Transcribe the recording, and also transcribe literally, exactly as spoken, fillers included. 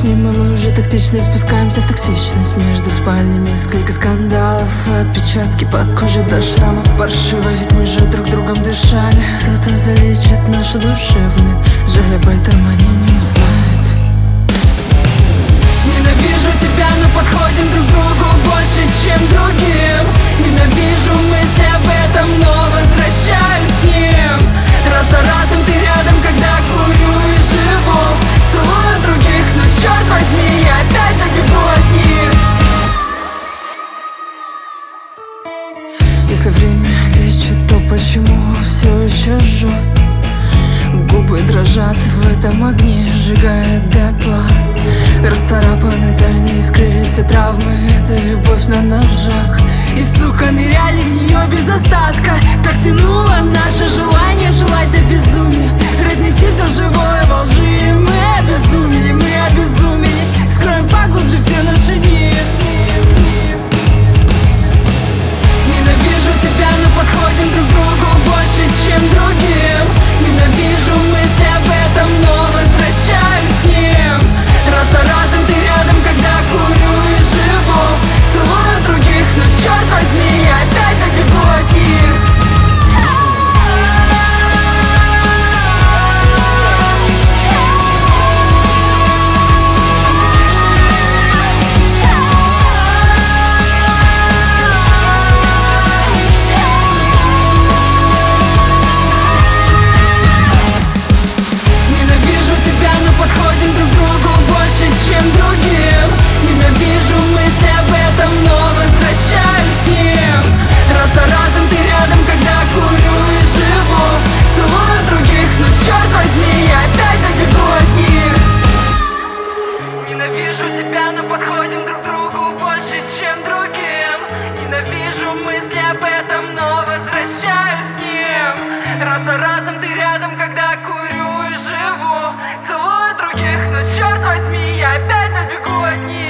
ним, и мы уже тактично спускаемся в токсичность. Между спальнями склейка скандалов, отпечатки под кожей до шрамов. Паршиво, ведь мы же друг другом дышали. Кто-то залечит нашу душевную, жаль, об этом они не узнают. Ненавижу тебя, но подходим друг другу больше, чем другим. Ненавижу мысли об этом, но возвращаюсь к ним. Раз за разом ты рядом, когда курю и живу. Целую других, но черт возьми, я опять добегу от них. Если время лечит, то почему все еще жжет? Губы дрожат в этом огне, сжигает дотла. Расцарапаны тайны, скрылись все травмы. Это любовь на ножах. И, сука, ныряли в нее без остатка. Так тянуло наше желание желать до безумия, разнести все живое во лжи. И мы обезумели, мы обезумели. Скроем поглубже все наши дни. Ненавижу тебя, но подходим друг другу больше, чем другим. Ненавижу мысли об этом, но возвращаюсь к ним. Раз за разом ты рядом, когда курю и живу. Целую других, но черт возьми, я опять добегу от них. Чем другим. Ненавижу мысли об этом, но возвращаюсь к ним. Раз за разом ты рядом, когда курю и живу. Целую других, но черт возьми, я опять добегу от них. Ненавижу тебя, но подходим друг к другу больше, чем другим. Ненавижу мысли об этом, но возвращаюсь к ним. Раз за разом ты рядом, когда курю и живу. Целую других, но черт возьми, я опять добегу от них.